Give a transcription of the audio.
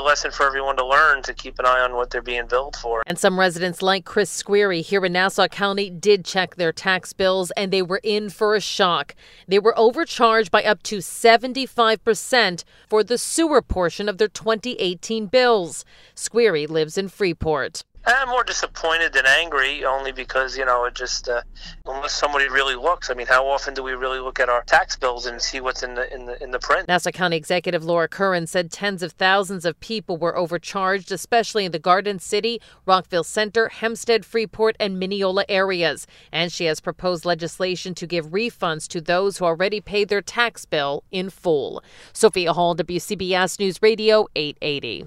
lesson for everyone to learn, to keep an eye on what they're being billed for. And some residents like Chris Squeary here in Nassau County did check their tax bills, and they were in for a shock. They were overcharged by up to 75% for the sewer portion of their 2018 bills. Squeary lives in Freeport. I'm more disappointed than angry, only because, it just, unless somebody really looks. I mean, how often do we really look at our tax bills and see what's in the print? Nassau County Executive Laura Curran said tens of thousands of people were overcharged, especially in the Garden City, Rockville Center, Hempstead, Freeport, and Mineola areas. And she has proposed legislation to give refunds to those who already paid their tax bill in full. Sophia Hall, WCBS News Radio 880.